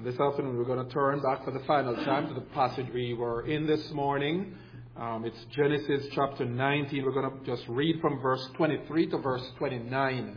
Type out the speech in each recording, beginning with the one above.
This afternoon we're going to turn back for the final time to the passage we were in this morning. It's Genesis chapter 19. We're going to just read from verse 23 to verse 29.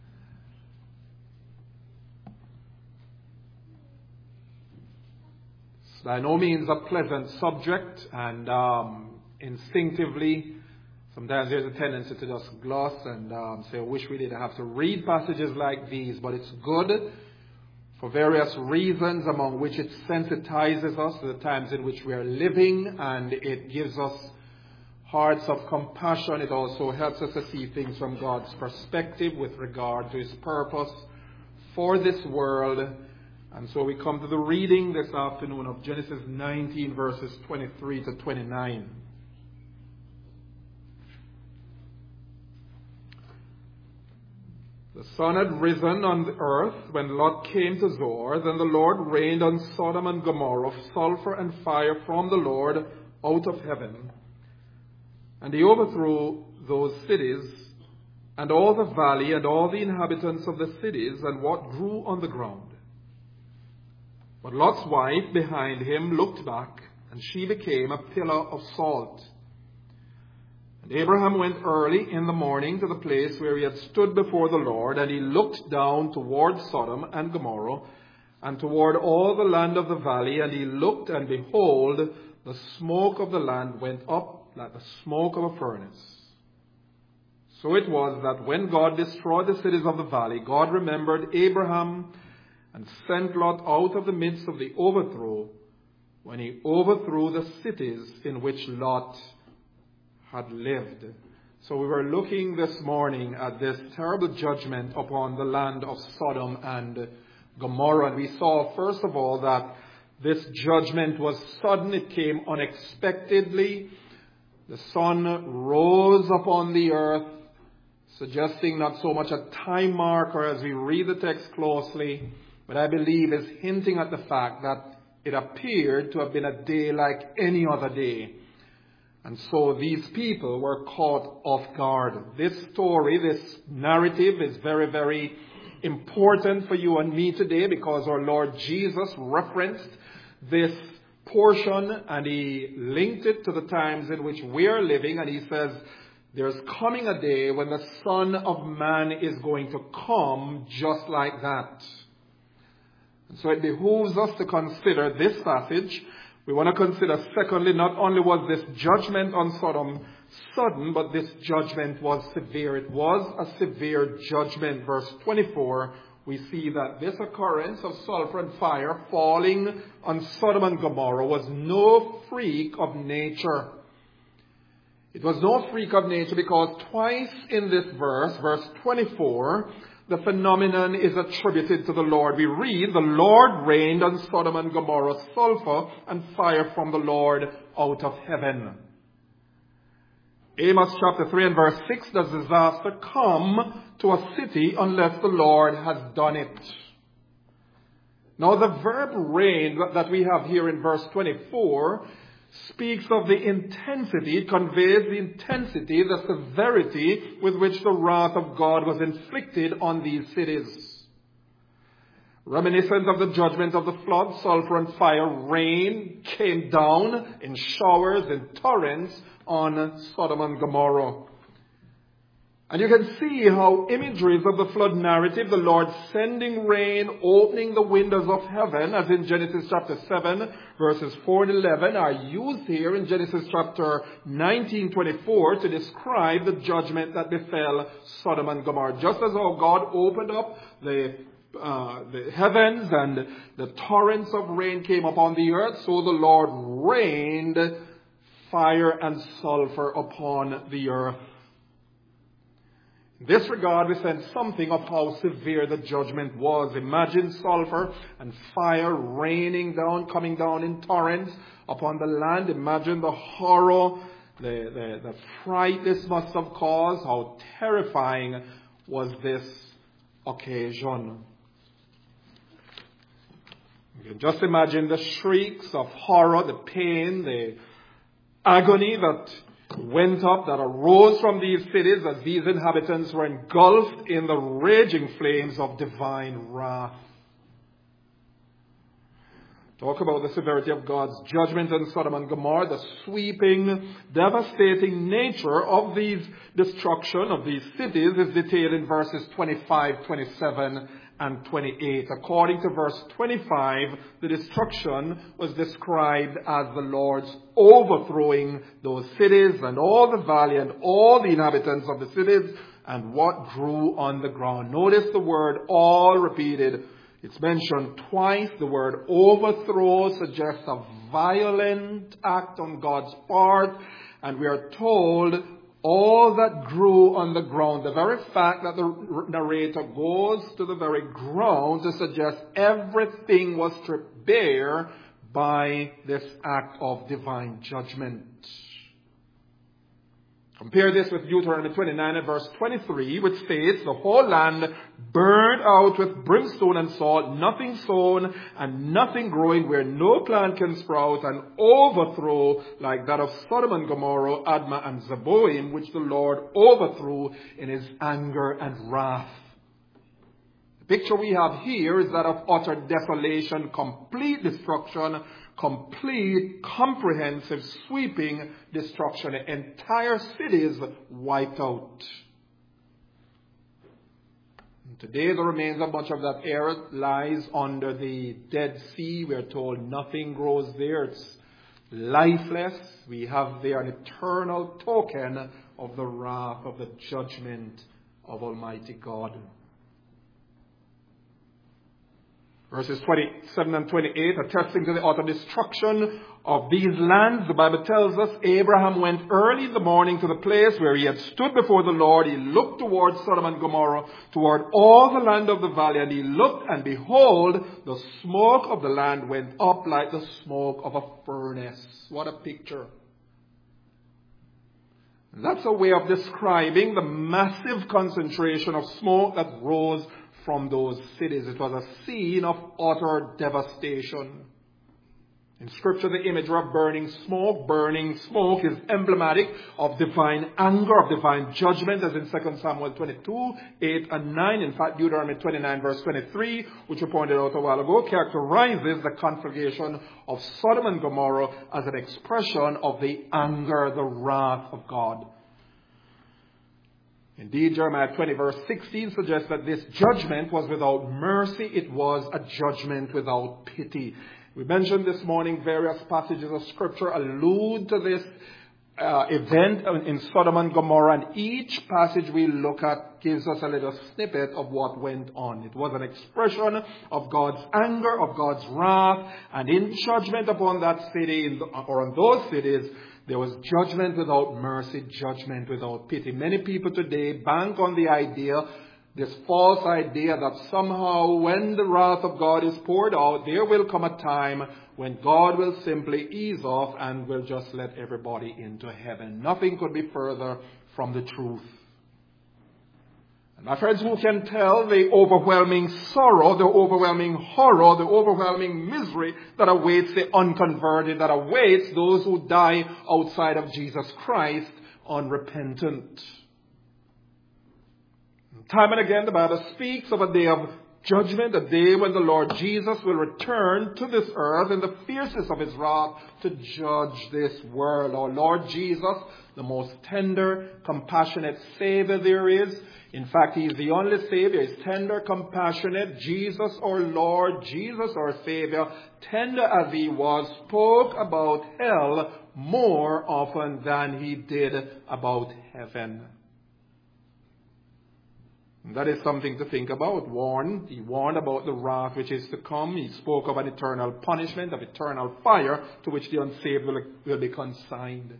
It's by no means a pleasant subject, and instinctively sometimes there's a tendency to just gloss and say, I wish we didn't have to read passages like these, but it's good for various reasons, among which it sensitizes us to the times in which we are living, and it gives us hearts of compassion. It also helps us to see things from God's perspective with regard to His purpose for this world. And so we come to the reading this afternoon of Genesis 19, verses 23 to 29. The sun had risen on the earth when Lot came to Zoar. Then the Lord rained on Sodom and Gomorrah sulfur and fire from the Lord out of heaven. And He overthrew those cities, and all the valley, and all the inhabitants of the cities, and what grew on the ground. But Lot's wife behind him looked back, and she became a pillar of salt. And Abraham went early in the morning to the place where he had stood before the Lord, and he looked down toward Sodom and Gomorrah, and toward all the land of the valley, and he looked, and behold, the smoke of the land went up like the smoke of a furnace. So it was that when God destroyed the cities of the valley, God remembered Abraham and sent Lot out of the midst of the overthrow, when He overthrew the cities in which Lot had lived. So we were looking this morning at this terrible judgment upon the land of Sodom and Gomorrah. And we saw, first of all, that this judgment was sudden. It came unexpectedly. The sun rose upon the earth, suggesting not so much a time marker as we read the text closely, but I believe is hinting at the fact that it appeared to have been a day like any other day. And so these people were caught off guard. This story, this narrative is very, very important for you and me today, because our Lord Jesus referenced this portion and He linked it to the times in which we are living. And He says, there's coming a day when the Son of Man is going to come just like that. And so it behooves us to consider this passage. We want to consider, secondly, not only was this judgment on Sodom sudden, but this judgment was severe. It was a severe judgment. Verse 24, we see that this occurrence of sulfur and fire falling on Sodom and Gomorrah was no freak of nature. It was no freak of nature because twice in this verse, verse 24, the phenomenon is attributed to the Lord. We read, the Lord rained on Sodom and Gomorrah sulfur and fire from the Lord out of heaven. Amos chapter 3 and verse 6, does disaster come to a city unless the Lord has done it? Now the verb rain that we have here in verse 24 speaks of the intensity, it conveys the intensity, the severity with which the wrath of God was inflicted on these cities. Reminiscent of the judgment of the flood, sulfur and fire, rain came down in showers and torrents on Sodom and Gomorrah. And you can see how imageries of the flood narrative, the Lord sending rain, opening the windows of heaven, as in Genesis chapter 7, verses 4 and 11, are used here in Genesis chapter 19:24 to describe the judgment that befell Sodom and Gomorrah. Just as how God opened up the heavens and the torrents of rain came upon the earth, so the Lord rained fire and sulfur upon the earth. In this regard, we sense something of how severe the judgment was. Imagine sulfur and fire raining down, coming down in torrents upon the land. Imagine the horror, the fright this must have caused. How terrifying was this occasion. You can just imagine the shrieks of horror, the pain, the agony that went up, that arose from these cities as these inhabitants were engulfed in the raging flames of divine wrath. talk about the severity of God's judgment on Sodom and Gomorrah, the sweeping, devastating nature of these destruction of these cities is detailed in verses 25, 27, and 28. According to verse 25, the destruction was described as the Lord's overthrowing those cities and all the valley and all the inhabitants of the cities and what grew on the ground. Notice the word all repeated. It's mentioned twice. The word overthrow suggests a violent act on God's part. And we are told all that grew on the ground. The very fact that the narrator goes to the very ground to suggest everything was stripped bare by this act of divine judgment. Compare this with Deuteronomy 29 and verse 23, which states, the whole land burned out with brimstone and salt, nothing sown and nothing growing where no plant can sprout, an overthrow like that of Sodom and Gomorrah, Admah and Zeboim, which the Lord overthrew in his anger and wrath. The picture we have here is that of utter desolation, complete destruction, complete, comprehensive, sweeping destruction. Entire cities wiped out. And today the remains of much of that area lies under the Dead Sea. We are told nothing grows there. It's lifeless. We have there an eternal token of the wrath, of the judgment of Almighty God. Verses 27 and 28, attesting to the utter destruction of these lands, the Bible tells us Abraham went early in the morning to the place where he had stood before the Lord. He looked towards Sodom and Gomorrah, toward all the land of the valley, and he looked, and behold, the smoke of the land went up like the smoke of a furnace. What a picture. That's a way of describing the massive concentration of smoke that rose from those cities. It was a scene of utter devastation. In Scripture, the imagery of burning smoke is emblematic of divine anger, of divine judgment, as in 2 Samuel 22, 8 and 9. In fact, Deuteronomy 29, verse 23, which we pointed out a while ago, characterizes the conflagration of Sodom and Gomorrah as an expression of the anger, the wrath of God. Indeed, Jeremiah 20 verse 16 suggests that this judgment was without mercy. It was a judgment without pity. We mentioned this morning various passages of Scripture allude to this event in Sodom and Gomorrah, and each passage we look at gives us a little snippet of what went on. It was an expression of God's anger, of God's wrath, and in judgment upon that city, or on those cities, there was judgment without mercy, judgment without pity. Many people today bank on the idea, this false idea, that somehow when the wrath of God is poured out, there will come a time when God will simply ease off and will just let everybody into heaven. Nothing could be further from the truth. And my friends, who can tell the overwhelming sorrow, the overwhelming horror, the overwhelming misery that awaits the unconverted, that awaits those who die outside of Jesus Christ unrepentant? Time and again, the Bible speaks of a day of judgment, a day when the Lord Jesus will return to this earth in the fierceness of his wrath to judge this world. Our Lord Jesus, the most tender, compassionate Savior there is. In fact, he is the only Savior. He's tender, compassionate. Jesus, our Lord, Jesus, our Savior, tender as he was, spoke about hell more often than he did about heaven. And that is something to think about. He warned about the wrath which is to come. He spoke of an eternal punishment, of eternal fire to which the unsaved will be consigned.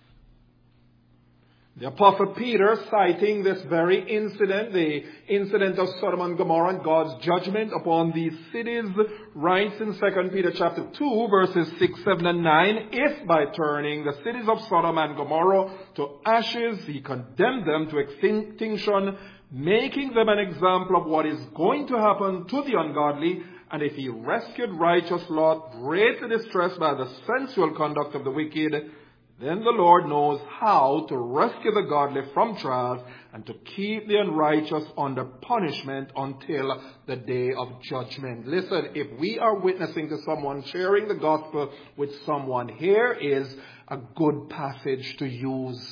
The Apostle Peter, citing this very incident, the incident of Sodom and Gomorrah and God's judgment upon these cities, writes in 2 Peter chapter 2, verses 6, 7, and 9, if by turning the cities of Sodom and Gomorrah to ashes, he condemned them to extinction, making them an example of what is going to happen to the ungodly, and if he rescued righteous Lot, greatly distressed by the sensual conduct of the wicked, then the Lord knows how to rescue the godly from trials and to keep the unrighteous under punishment until the day of judgment. Listen, if we are witnessing to someone, sharing the gospel with someone, here is a good passage to use.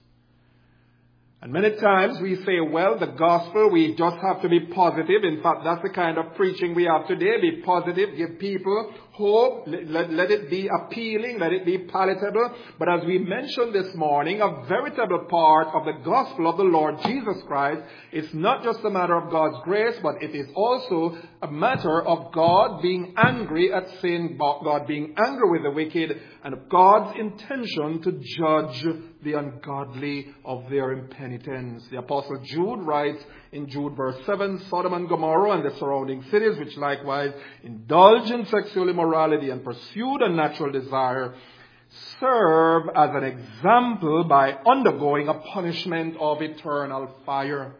And many times we say, well, the gospel, we just have to be positive. In fact, that's the kind of preaching we have today. Be positive, give people hope, let it be appealing, let it be palatable. But as we mentioned this morning, a veritable part of the gospel of the Lord Jesus Christ is not just a matter of God's grace, but it is also a matter of God being angry at sin, God being angry with the wicked, and God's intention to judge the ungodly of their impenitence. The Apostle Jude writes in Jude verse 7, Sodom and Gomorrah and the surrounding cities, which likewise indulge in sexual immorality and pursued unnatural desire, serve as an example by undergoing a punishment of eternal fire.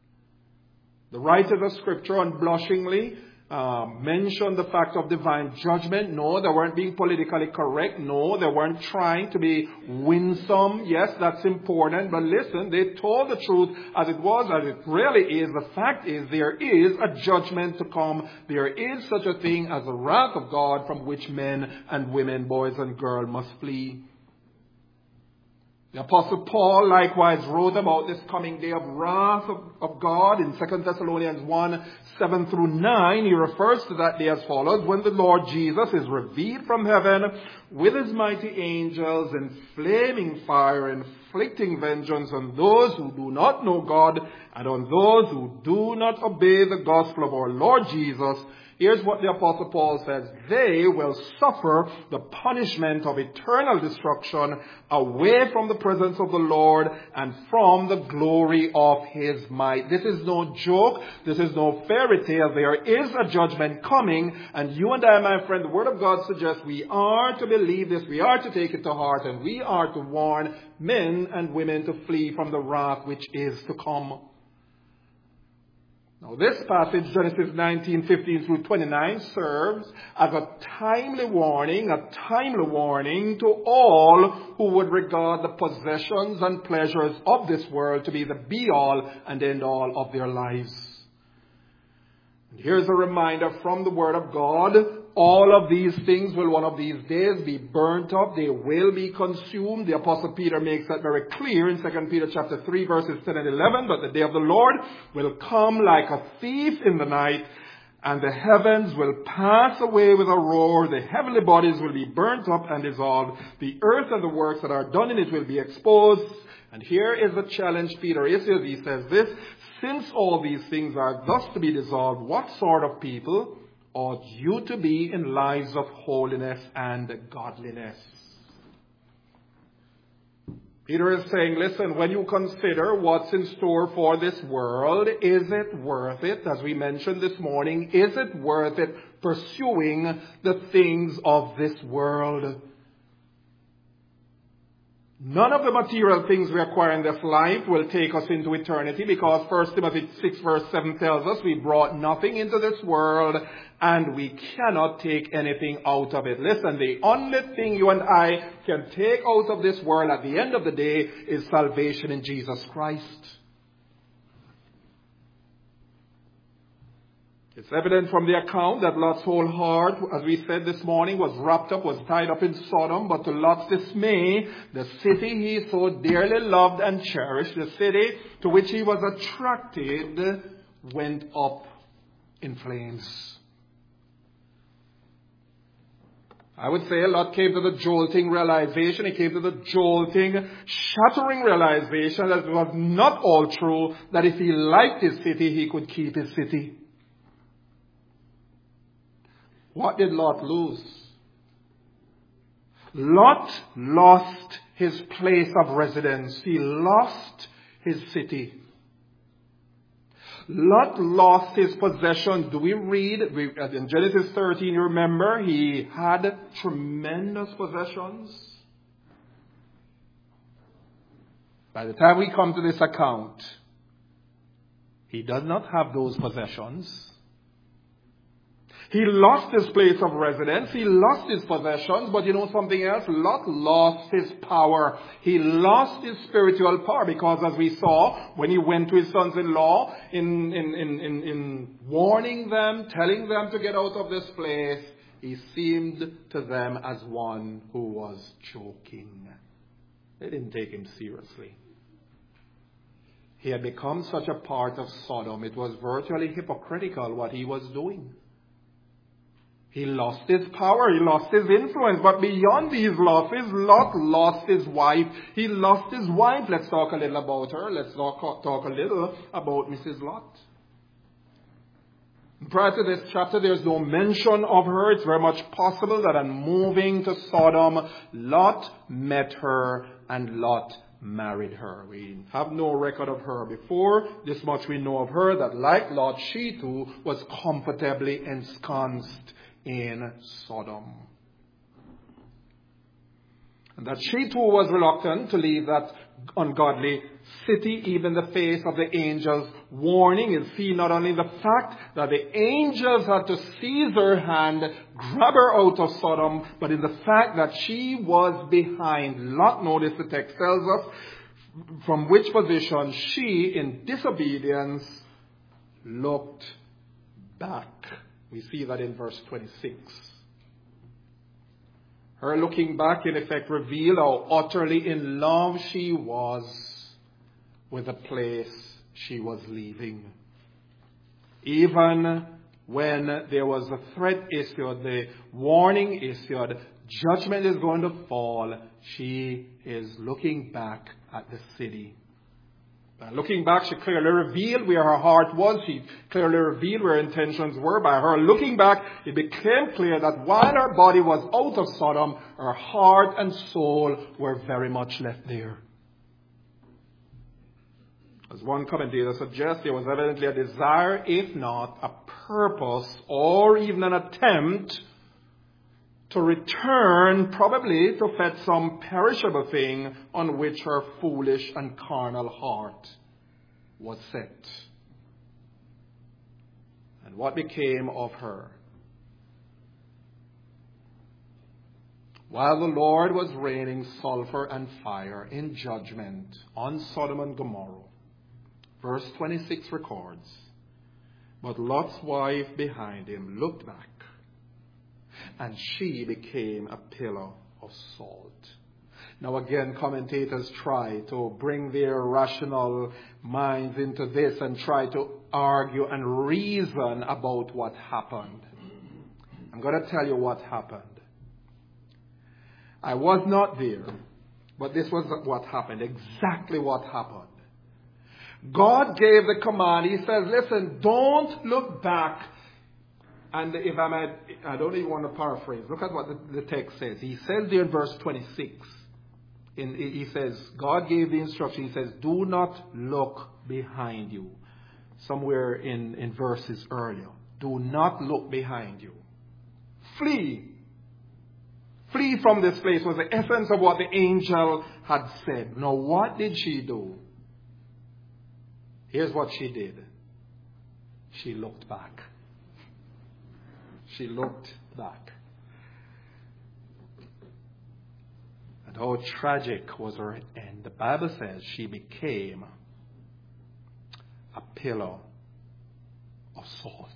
The writers of Scripture unblushingly mentioned the fact of divine judgment. No, they weren't being politically correct. No, they weren't trying to be winsome. Yes, that's important. But listen, they told the truth as it was, as it really is. The fact is, there is a judgment to come. There is such a thing as the wrath of God from which men and women, boys and girls must flee. The Apostle Paul likewise wrote about this coming day of wrath of God in 2 Thessalonians 1, 7 through 9. He refers to that day as follows: when the Lord Jesus is revealed from heaven with his mighty angels in flaming fire, inflicting vengeance on those who do not know God and on those who do not obey the gospel of our Lord Jesus. Here's what the Apostle Paul says: they will suffer the punishment of eternal destruction away from the presence of the Lord and from the glory of his might. This is no joke. This is no fairy tale. There is a judgment coming, and you and I, my friend, the Word of God suggests we are to believe this. We are to take it to heart, and we are to warn men and women to flee from the wrath which is to come. Now, this passage, Genesis 19:15 through 29, serves as a timely warning to all who would regard the possessions and pleasures of this world to be the be-all and end-all of their lives. And here's a reminder from the Word of God: all of these things will one of these days be burnt up. They will be consumed. The Apostle Peter makes that very clear in 2 Peter chapter 3, verses 10 and 11. But the day of the Lord will come like a thief in the night, and the heavens will pass away with a roar. The heavenly bodies will be burnt up and dissolved. The earth and the works that are done in it will be exposed. And here is the challenge Peter issues. He says this: since all these things are thus to be dissolved, what sort of people ought you to be in lives of holiness and godliness? Peter is saying, listen, when you consider what's in store for this world, is it worth it? As we mentioned this morning, is it worth it pursuing the things of this world? None of the material things we acquire in this life will take us into eternity, because 1 Timothy 6 verse 7 tells us we brought nothing into this world and we cannot take anything out of it. Listen, the only thing you and I can take out of this world at the end of the day is salvation in Jesus Christ. It's evident from the account that Lot's whole heart, as we said this morning, was tied up in Sodom. But to Lot's dismay, the city he so dearly loved and cherished, the city to which he was attracted, went up in flames. I would say Lot came to the jolting realization, he came to the jolting, shattering realization that it was not all true, that if he liked his city, he could keep his city. What did Lot lose? Lot lost his place of residence. He lost his city. Lot lost his possessions. Do we read in Genesis 13, you remember, he had tremendous possessions. By the time we come to this account, he does not have those possessions. He lost his place of residence. He lost his possessions. But you know something else? Lot lost his power. He lost his spiritual power because, as we saw, when he went to his sons-in-law in warning them, telling them to get out of this place, he seemed to them as one who was joking. They didn't take him seriously. He had become such a part of Sodom. It was virtually hypocritical what he was doing. He lost his power, he lost his influence, but beyond these losses, Lot lost his wife. He lost his wife. Let's talk a little about her. Let's talk a little about Mrs. Lot. Prior to this chapter, there's no mention of her. It's very much possible that on moving to Sodom, Lot met her and Lot married her. We have no record of her before. This much we know of her, that like Lot, she too was comfortably ensconced in Sodom. And that she too was reluctant to leave that ungodly city, even in the face of the angels' warning. You see not only the fact that the angels had to seize her hand, grab her out of Sodom, but in the fact that she was behind Lot. Notice the text tells us from which position she, in disobedience, looked back. We see that in verse 26. Her looking back, in effect, revealed how utterly in love she was with the place she was leaving. Even when there was a threat issued, the warning issued, judgment is going to fall, she is looking back at the city. Looking back, she clearly revealed where her heart was. She clearly revealed where her intentions were. By her looking back, it became clear that while her body was out of Sodom, her heart and soul were very much left there. As one commentator suggests, there was evidently a desire, if not a purpose, or even an attempt to return, probably to fetch some perishable thing on which her foolish and carnal heart was set. And what became of her? While the Lord was raining sulfur and fire in judgment on Sodom and Gomorrah, verse 26 records, but Lot's wife behind him looked back, and she became a pillar of salt. Now again, commentators try to bring their rational minds into this and try to argue and reason about what happened. I'm going to tell you what happened. I was not there, but this was what happened, exactly what happened. God gave the command. He says, listen, don't look back. And if I don't even want to paraphrase. Look at what the text says. He says there in verse 26. He says, God gave the instruction. He says, do not look behind you. Somewhere in verses earlier. Do not look behind you. Flee. Flee from this place was the essence of what the angel had said. Now, what did she do? Here's what she did. She looked back. She looked back. And how tragic was her end. The Bible says she became a pillar of salt.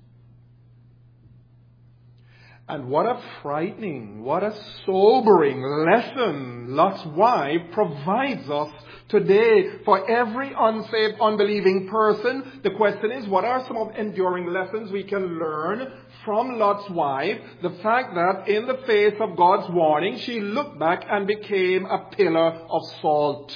And what a frightening, what a sobering lesson Lot's wife provides us today for every unsaved, unbelieving person. The question is, what are some of enduring lessons we can learn from Lot's wife? The fact that in the face of God's warning, she looked back and became a pillar of salt.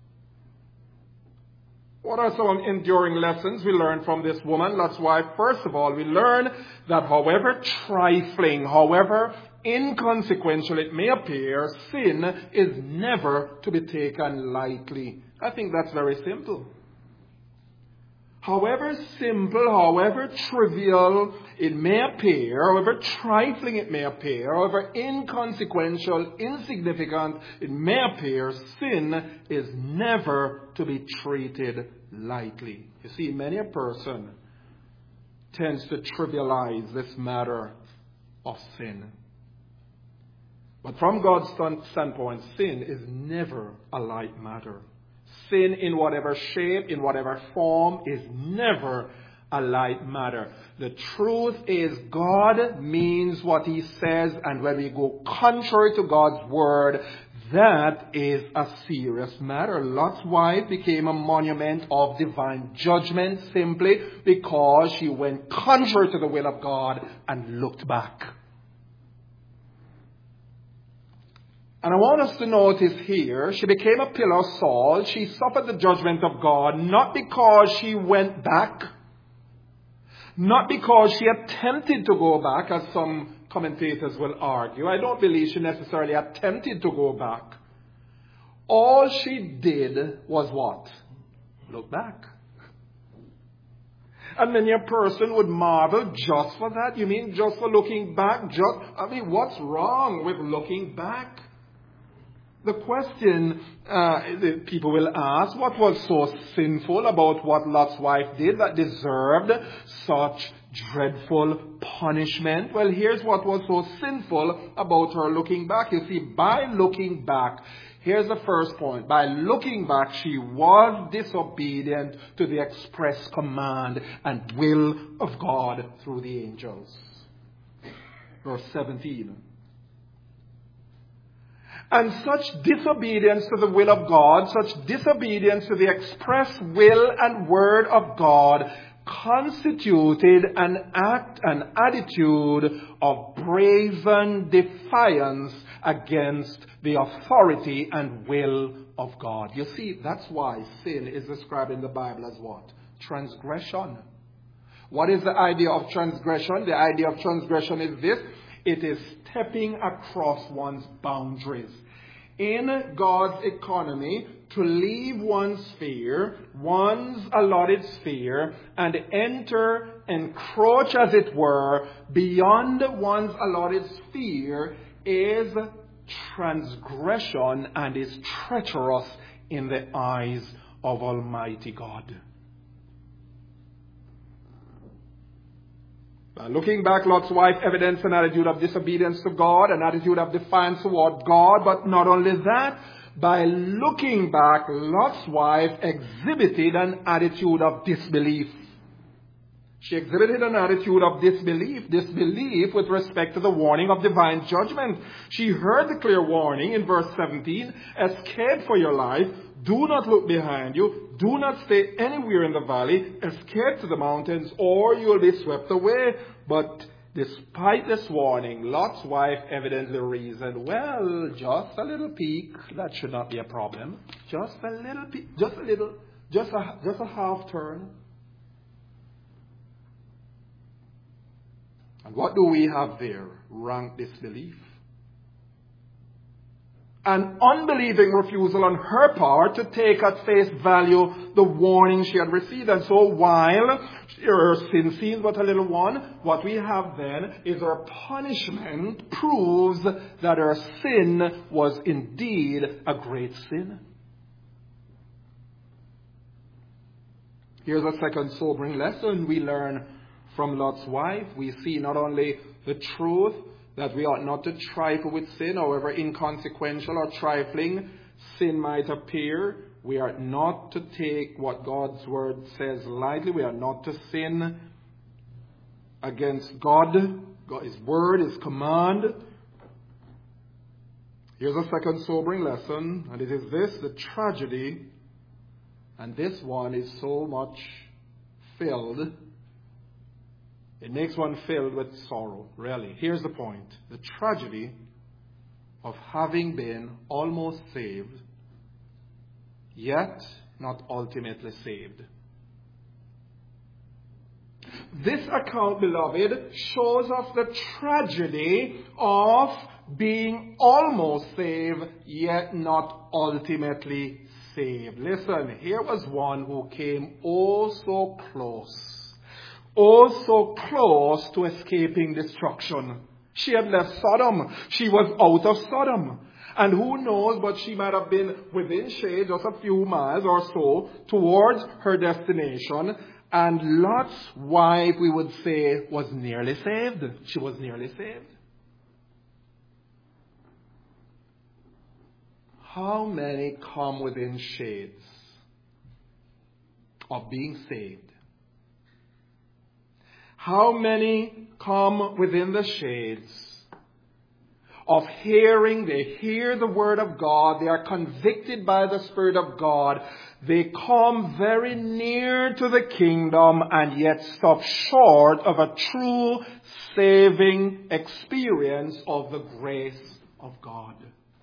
What are some enduring lessons we learn from this woman, Lot's wife? First of all, we learn that however trifling, however inconsequential it may appear, sin is never to be taken lightly. I think that's very simple. However simple, however trivial it may appear, however trifling it may appear, however inconsequential, insignificant it may appear, sin is never to be treated lightly. You see, many a person tends to trivialize this matter of sin. But from God's standpoint, sin is never a light matter. Sin in whatever shape, in whatever form, is never a light matter. The truth is God means what he says, and when we go contrary to God's word, that is a serious matter. Lot's wife became a monument of divine judgment simply because she went contrary to the will of God and looked back. And I want us to notice here, she became a pillar of salt. She suffered the judgment of God, not because she went back, not because she attempted to go back, as some commentators will argue. I don't believe she necessarily attempted to go back. All she did was what? Look back. And many a person would marvel just for that. You mean just for looking back? What's wrong with looking back? The question that people will ask, what was so sinful about what Lot's wife did that deserved such dreadful punishment? Well, here's what was so sinful about her looking back. You see, by looking back, here's the first point. By looking back, she was disobedient to the express command and will of God through the angels. Verse 17. And such disobedience to the will of God, such disobedience to the express will and word of God, constituted an attitude of brazen defiance against the authority and will of God. You see, that's why sin is described in the Bible as what? Transgression. What is the idea of transgression? The idea of transgression is this. It is stepping across one's boundaries. In God's economy, to leave one's sphere, one's allotted sphere, and encroach, as it were, beyond one's allotted sphere is transgression and is treacherous in the eyes of Almighty God. Looking back, Lot's wife evidenced an attitude of disobedience to God, an attitude of defiance toward God, but not only that, by looking back, Lot's wife exhibited an attitude of disbelief. She exhibited an attitude of disbelief with respect to the warning of divine judgment. She heard the clear warning in verse 17, escape for your life, do not look behind you, do not stay anywhere in the valley, escape to the mountains, or you will be swept away. But despite this warning, Lot's wife evidently reasoned, well, just a little peek, that should not be a problem. Just a little peek, just a half turn. And what do we have there? Rank disbelief. An unbelieving refusal on her part to take at face value the warning she had received. And so while her sin seems but a little one, what we have then is her punishment proves that her sin was indeed a great sin. Here's a second sobering lesson we learn from Lot's wife. We see not only the truth that we ought not to trifle with sin, however inconsequential or trifling sin might appear. We are not to take what God's word says lightly. We are not to sin against God, His word, His command. Here's a second sobering lesson, and it is this: the tragedy, and this one is so much filled. It makes one filled with sorrow, really. Here's the point. The tragedy of having been almost saved, yet not ultimately saved. This account, beloved, shows us the tragedy of being almost saved, yet not ultimately saved. Listen, here was one who came oh so close to escaping destruction. She had left Sodom. She was out of Sodom. And who knows, but she might have been within shade, just a few miles or so, towards her destination. And Lot's wife, we would say, was nearly saved. She was nearly saved. How many come within shades of being saved? How many come within the shades of hearing? They hear the word of God. They are convicted by the Spirit of God. They come very near to the kingdom and yet stop short of a true saving experience of the grace of God.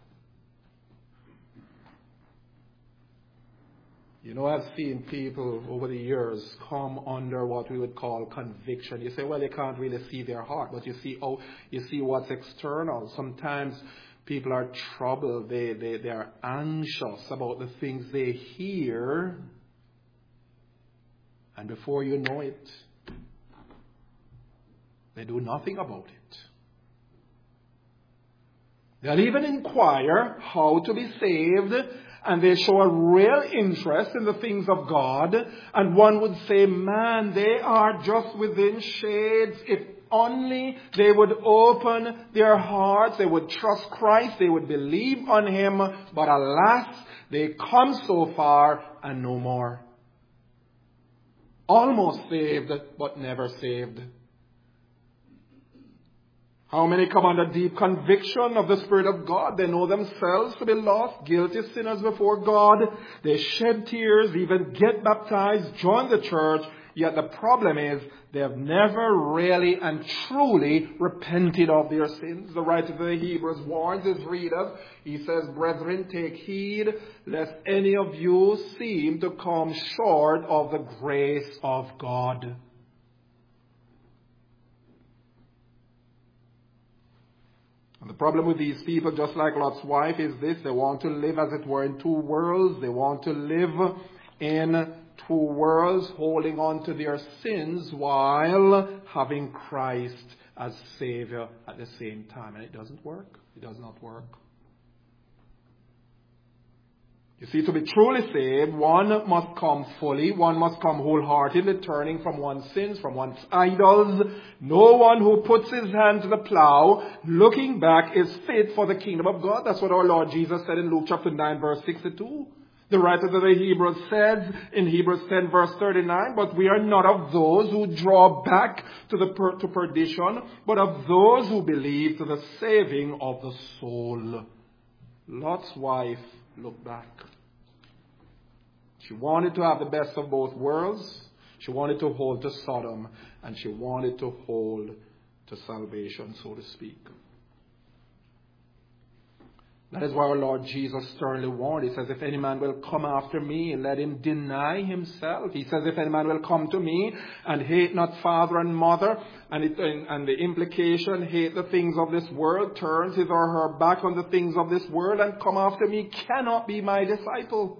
You know, I've seen people over the years come under what we would call conviction. You say, well, you can't really see their heart, but you see what's external. Sometimes people are troubled. They are anxious about the things they hear. And before you know it, they do nothing about it. They'll even inquire how to be saved, and they show a real interest in the things of God. And one would say, man, they are just within shades. If only they would open their hearts, they would trust Christ, they would believe on Him. But alas, they come so far and no more. Almost saved, but never saved. How many come under deep conviction of the Spirit of God? They know themselves to be lost, guilty sinners before God. They shed tears, even get baptized, join the church. Yet the problem is they have never really and truly repented of their sins. The writer of the Hebrews warns his readers. He says, brethren, take heed lest any of you seem to come short of the grace of God. And the problem with these people, just like Lot's wife, is this. They want to live, as it were, in two worlds. They want to live in two worlds, holding on to their sins while having Christ as Savior at the same time. And it doesn't work. It does not work. You see, to be truly saved, one must come fully, one must come wholeheartedly, turning from one's sins, from one's idols. No one who puts his hand to the plow, looking back, is fit for the kingdom of God. That's what our Lord Jesus said in Luke chapter 9, verse 62. The writer of the Hebrews says in Hebrews 10, verse 39, but we are not of those who draw back to perdition, but of those who believe to the saving of the soul. Lot's wife looked back. She wanted to have the best of both worlds. She wanted to hold to Sodom, and she wanted to hold to salvation, so to speak. That is why our Lord Jesus sternly warned. He says, if any man will come after me, let him deny himself. He says, if any man will come to me and hate not father and mother, and the implication, hate the things of this world, turns his or her back on the things of this world and come after me, cannot be my disciple.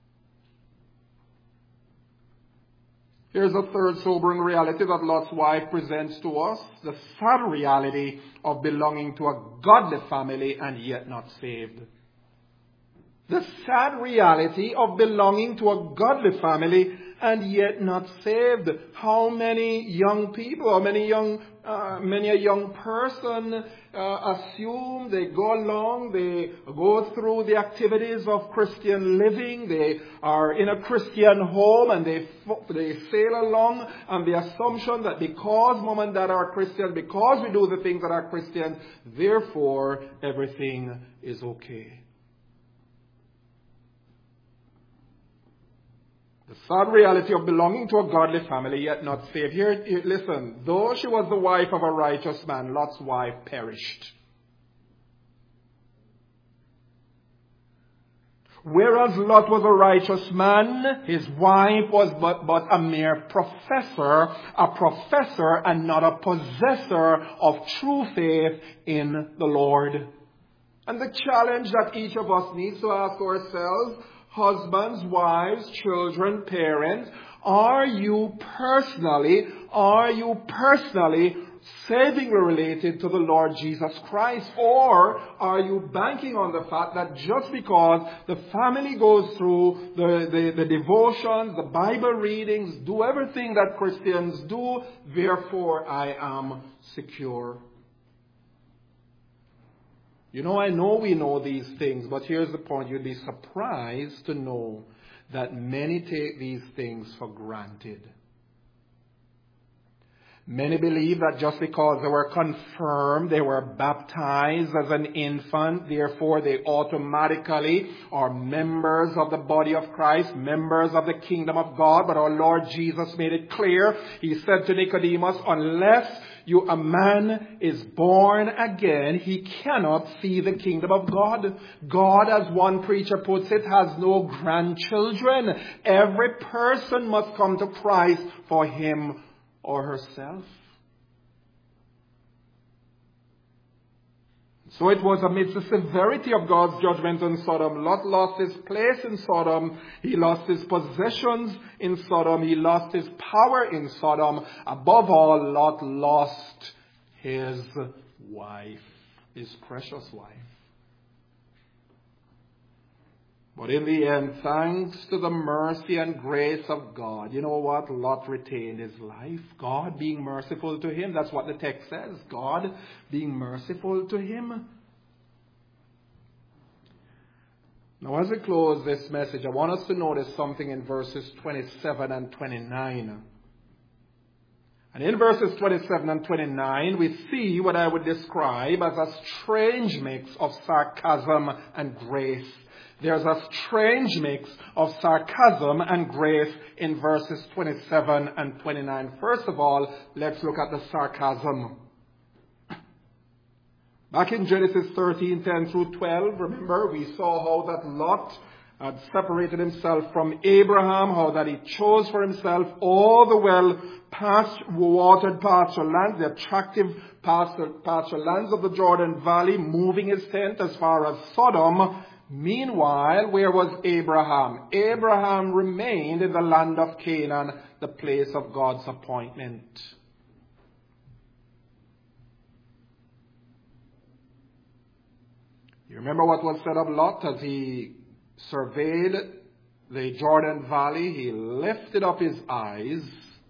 Here's a third sobering reality that Lot's wife presents to us. The sad reality of belonging to a godly family and yet not saved. The sad reality of belonging to a godly family and yet not saved. How many young people, or many a young person assume they go along, they go through the activities of Christian living, they are in a Christian home and they sail along on the assumption that because mom and dad are Christian, because we do the things that are Christian, therefore everything is okay. The sad reality of belonging to a godly family yet not saved. Here, listen, though she was the wife of a righteous man, Lot's wife perished. Whereas Lot was a righteous man, his wife was but a mere professor and not a possessor of true faith in the Lord. And the challenge that each of us needs to ask ourselves, husbands, wives, children, parents, are you personally savingly related to the Lord Jesus Christ? Or are you banking on the fact that just because the family goes through the devotions, the Bible readings, do everything that Christians do, therefore I am secure? I know we know these things, but here's the point. You'd be surprised to know that many take these things for granted. Many believe that just because they were confirmed, they were baptized as an infant, therefore they automatically are members of the body of Christ, members of the kingdom of God. But our Lord Jesus made it clear. He said to Nicodemus, unless a man is born again, he cannot see the kingdom of God. God, as one preacher puts it, has no grandchildren. Every person must come to Christ for him or herself. So it was amidst the severity of God's judgment on Sodom. Lot lost his place in Sodom. He lost his possessions in Sodom. He lost his power in Sodom. Above all, Lot lost his wife, his precious wife. But in the end, thanks to the mercy and grace of God, you know what? Lot retained his life. God being merciful to him. That's what the text says. God being merciful to him. Now, as we close this message, I want us to notice something in verses 27 and 29. And in verses 27 and 29, we see what I would describe as a strange mix of sarcasm and grace. There's a strange mix of sarcasm and grace in verses 27 and 29. First of all, let's look at the sarcasm. Back in Genesis 13:10 through 12, remember, we saw how that Lot had separated himself from Abraham, how that he chose for himself all the well-watered pasture lands, the attractive pasture lands of the Jordan Valley, moving his tent as far as Sodom. Meanwhile, where was Abraham? Abraham remained in the land of Canaan, the place of God's appointment. You remember what was said of Lot as he surveyed the Jordan Valley? He lifted up his eyes,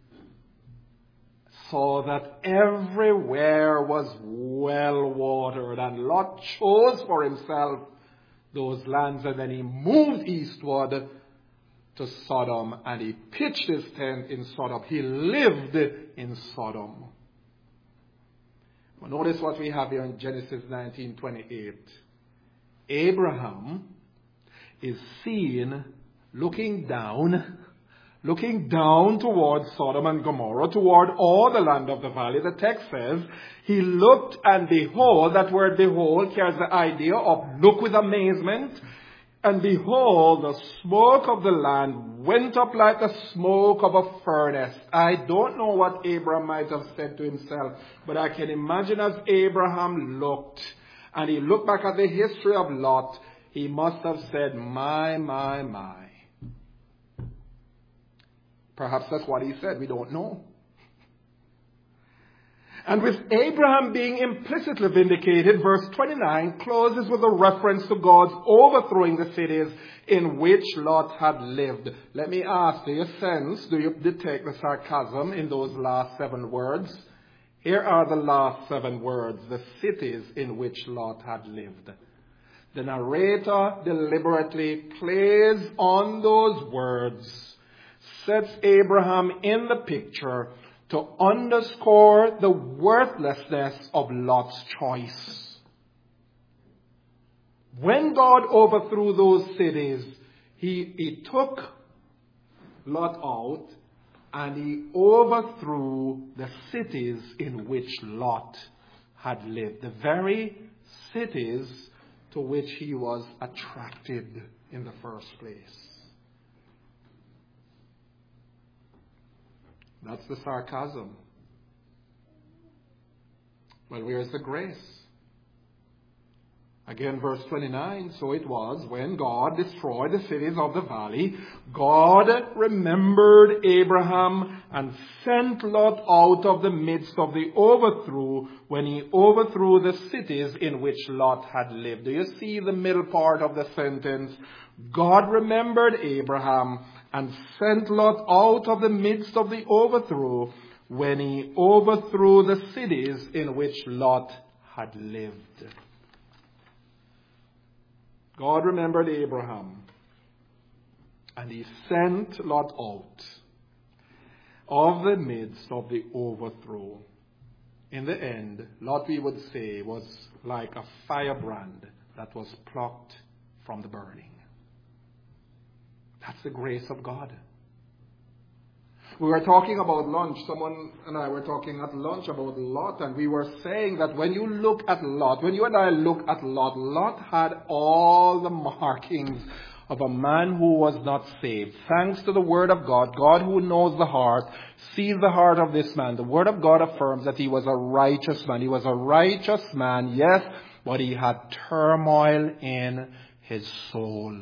saw that everywhere was well watered, and Lot chose for himself those lands, and then he moved eastward to Sodom, and he pitched his tent in Sodom. He lived in Sodom. Well, notice what we have here in Genesis 19:28. Abraham is seen looking down towards Sodom and Gomorrah, toward all the land of the valley. The text says, he looked and behold. That word behold carries the idea of look with amazement. And behold, the smoke of the land went up like the smoke of a furnace. I don't know what Abraham might have said to himself, but I can imagine as Abraham looked, and he looked back at the history of Lot, he must have said, my, my, my. Perhaps that's what he said. We don't know. And with Abraham being implicitly vindicated, verse 29 closes with a reference to God's overthrowing the cities in which Lot had lived. Let me ask, do you detect the sarcasm in those last 7 words? Here are the last 7 words, the cities in which Lot had lived. The narrator deliberately plays on those words, sets Abraham in the picture to underscore the worthlessness of Lot's choice. When God overthrew those cities, he took Lot out and he overthrew the cities in which Lot had lived, the very cities to which he was attracted in the first place. That's the sarcasm. Well, where's the grace? Again, verse 29, so it was when God destroyed the cities of the valley, God remembered Abraham and sent Lot out of the midst of the overthrow when he overthrew the cities in which Lot had lived. Do you see the middle part of the sentence? God remembered Abraham and sent Lot out of the midst of the overthrow when he overthrew the cities in which Lot had lived. God remembered Abraham, and he sent Lot out of the midst of the overthrow. In the end, Lot, we would say, was like a firebrand that was plucked from the burning. That's the grace of God. We were talking about lunch. Someone and I were talking at lunch about Lot, and we were saying that when you look at Lot, when you and I look at Lot, Lot had all the markings of a man who was not saved. Thanks to the Word of God, God who knows the heart, sees the heart of this man. The Word of God affirms that he was a righteous man. He was a righteous man, yes, but he had turmoil in his soul.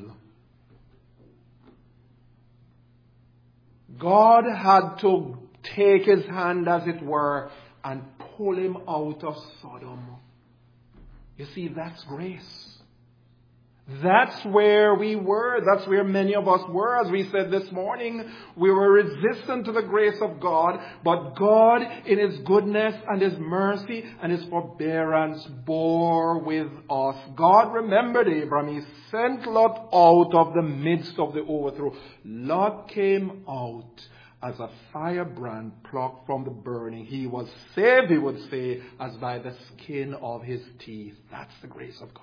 God had to take his hand, as it were, and pull him out of Sodom. You see, that's grace. That's where we were. That's where many of us were. As we said this morning, we were resistant to the grace of God, but God, in his goodness and his mercy and his forbearance, bore with us. God remembered Abraham. He sent Lot out of the midst of the overthrow. Lot came out as a firebrand plucked from the burning. He was saved, he would say, as by the skin of his teeth. That's the grace of God.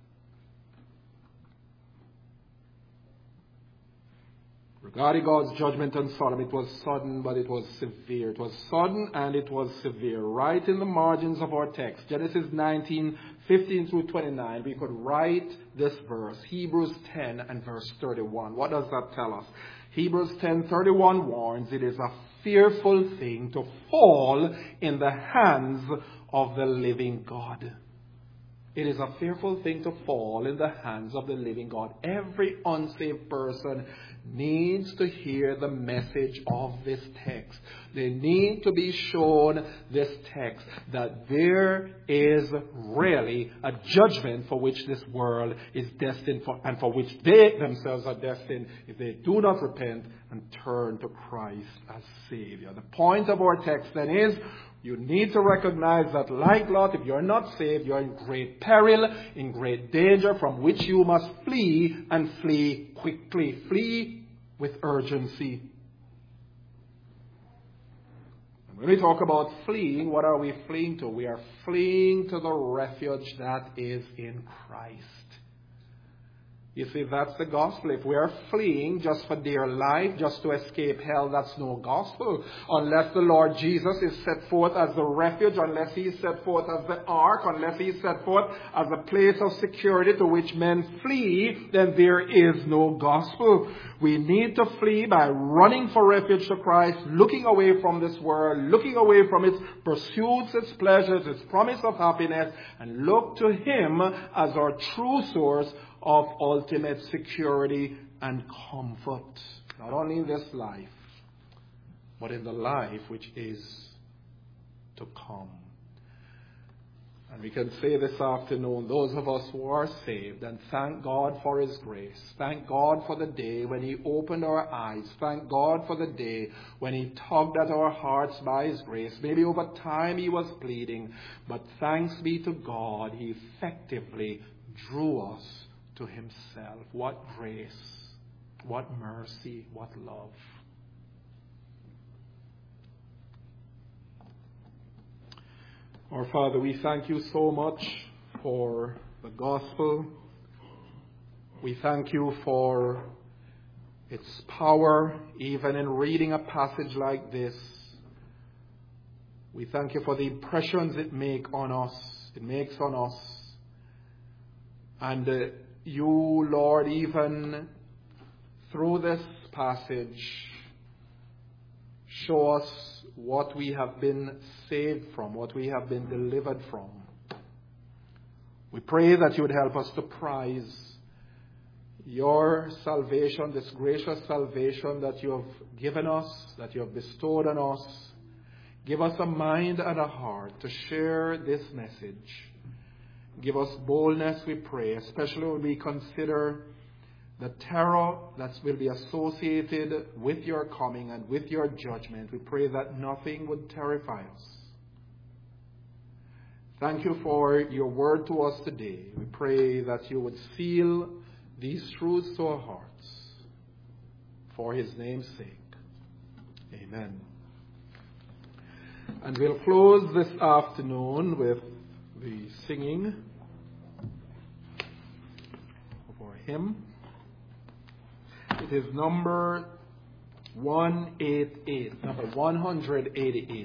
Regarding God's judgment on Sodom, it was sudden, but it was severe. It was sudden and it was severe. Right in the margins of our text, Genesis 19, 15 through 29, we could write this verse, Hebrews 10 and verse 31. What does that tell us? Hebrews 10:31 warns, it is a fearful thing to fall in the hands of the living God. It is a fearful thing to fall in the hands of the living God. Every unsaved person needs to hear the message of this text. They need to be shown this text, that there is really a judgment for which this world is destined for, and for which they themselves are destined if they do not repent and turn to Christ as Savior. The point of our text then is, you need to recognize that, like Lot, if you're not saved, you're in great peril, in great danger, from which you must flee, and flee quickly. Flee with urgency. And when we talk about fleeing, what are we fleeing to? We are fleeing to the refuge that is in Christ. You see, that's the gospel. If we are fleeing just for dear life, just to escape hell, that's no gospel. Unless the Lord Jesus is set forth as the refuge, unless he is set forth as the ark, unless he is set forth as a place of security to which men flee, then there is no gospel. We need to flee by running for refuge to Christ, looking away from this world, looking away from its pursuits, its pleasures, its promise of happiness, and look to him as our true source of ultimate security and comfort, not only in this life, but in the life which is to come. And we can say this afternoon, those of us who are saved, and thank God for his grace. Thank God for the day when he opened our eyes. Thank God for the day when he tugged at our hearts by his grace. Maybe over time he was pleading, but thanks be to God, he effectively drew us to himself. What grace, what mercy, what love. Our Father, we thank you so much for the gospel. We thank you for its power, even in reading a passage like this. We thank you for the impressions it makes on us. And you, Lord, even through this passage, show us what we have been saved from, what we have been delivered from. We pray that you would help us to prize your salvation, this gracious salvation that you have given us, that you have bestowed on us. Give us a mind and a heart to share this message. Give us boldness, we pray, especially when we consider the terror that will be associated with your coming and with your judgment. We pray that nothing would terrify us. Thank you for your word to us today. We pray that you would seal these truths to our hearts. For his name's sake. Amen. And we'll close this afternoon with the singing of our hymn. It is number 188, number 188.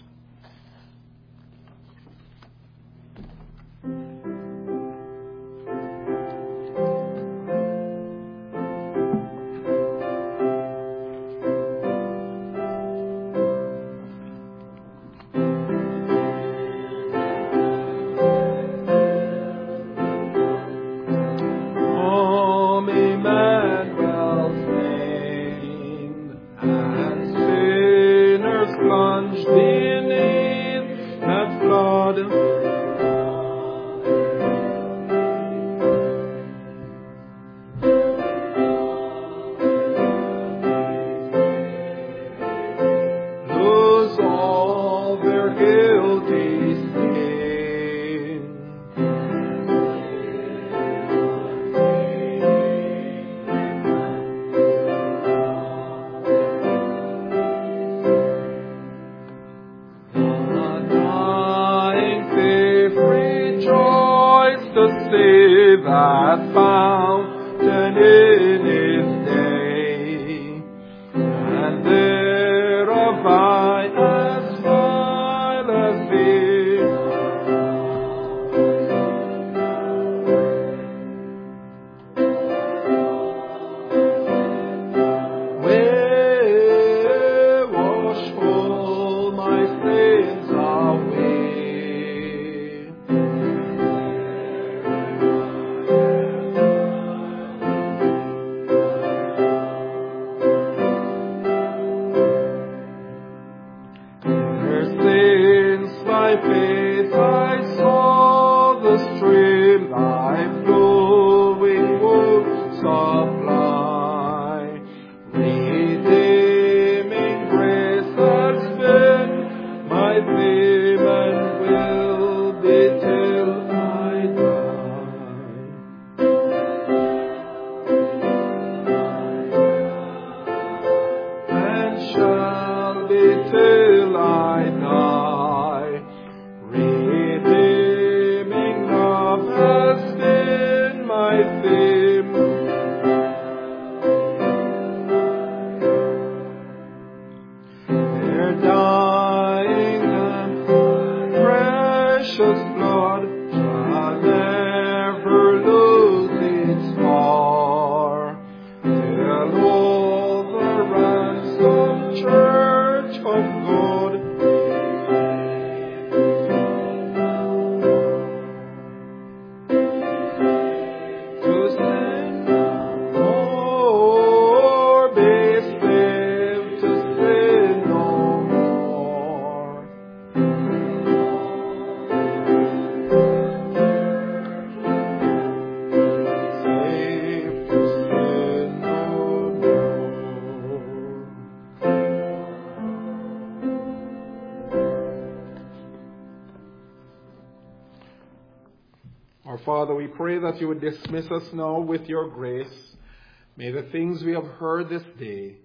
Father, we pray that you would dismiss us now with your grace. May the things we have heard this day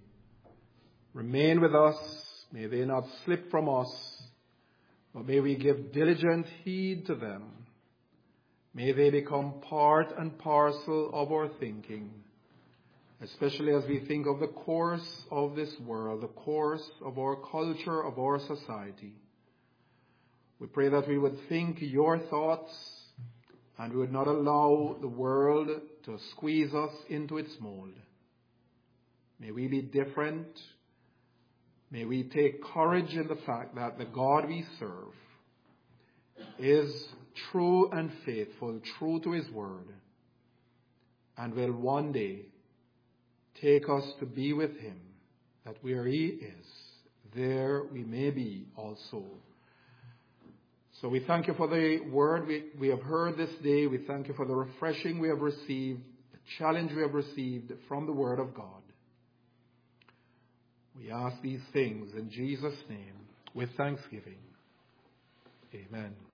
remain with us. May they not slip from us, but may we give diligent heed to them. May they become part and parcel of our thinking, especially as we think of the course of this world, the course of our culture, of our society. We pray that we would think your thoughts and we would not allow the world to squeeze us into its mold. May we be different. May we take courage in the fact that the God we serve is true and faithful, true to his word, and will one day take us to be with him, that where he is, there we may be also. So we thank you for the word we have heard this day. We thank you for the refreshing we have received, the challenge we have received from the word of God. We ask these things in Jesus' name with thanksgiving. Amen.